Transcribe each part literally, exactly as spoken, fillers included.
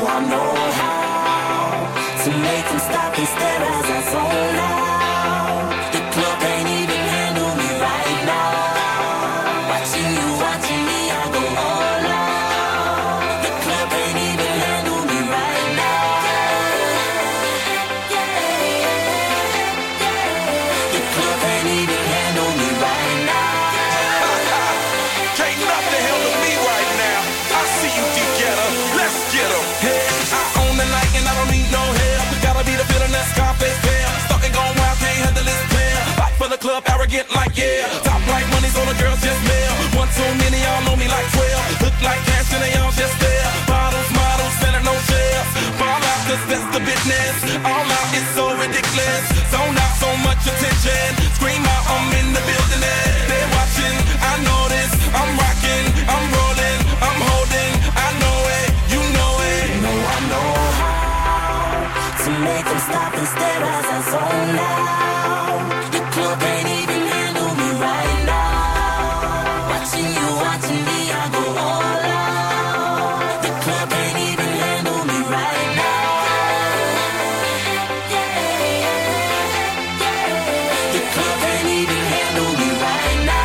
I know how to make them stop and stare as I zone out. The club can't even handle me right now. Watching you, watching me, I go all out. The club can't even handle me right now. Yeah, yeah, yeah. The club can't even handle me right now. Can't nothing handle me right now. I see you, D-Getter. Let's get 'em. Hey, I own the night and I don't need no help. We gotta be the feeling that Scarface feel. Starting going wild, can't handle this pair. Fight for the club, arrogant like yeah. Top like money's on the girls, just mail. One too many, y'all know me like twelve. Look like cash and they all just there. Bottles, models, selling no shares. Fall out, cause that's the business. All out, it's so ridiculous. Zone out, so much attention. Scream out, I'm in the building. They're watching, I know this. I'm rocking, I'm rolling, I'm holding. I know it, you know it. You know I know how to make them stop and stare as I zone out. The club can't even handle me right now. Watching you, watching me, I go all out. The club can't even handle me right now. Yeah, yeah, yeah. The club can't even handle me right now.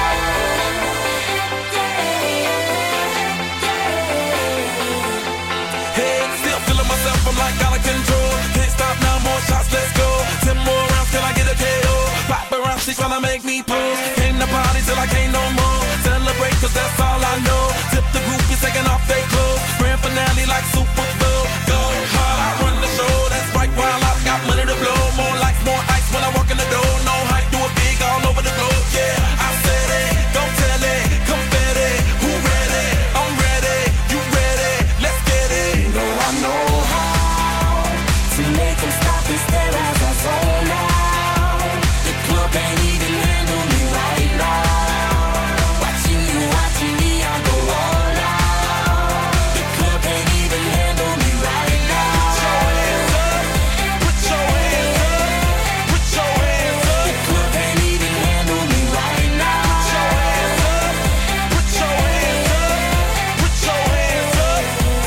Hey, still feeling myself, I'm like out of control. Can't stop now, more shots, let's go. Ten more rounds till I get a K O. Paparazzi tryna make me pose. Came to party till I can't no more. Celebrate cause that's all I know. Tip the groupies taking off their clothes. Grand finale like Super Bowl. Go hard, I run the show. That's right, while I got money to blow. More lights, more ice when I walk in the door. No hype, do it big all over the globe. Yeah, I said it, don't tell it. Confetti, who ready? I'm ready, you ready? Let's get it. You know I know how to make them stop and stare as I zone out. The club can't even handle me right now. Watching you, watching me, I go all out. The club can't even handle me right now. Put your hands up, put your hands up. The club can't even handle me right now. Put your hands up, put your hands up.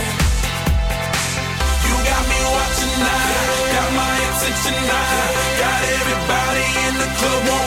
You got me watching now, got my attention now. Got everybody in the club wanting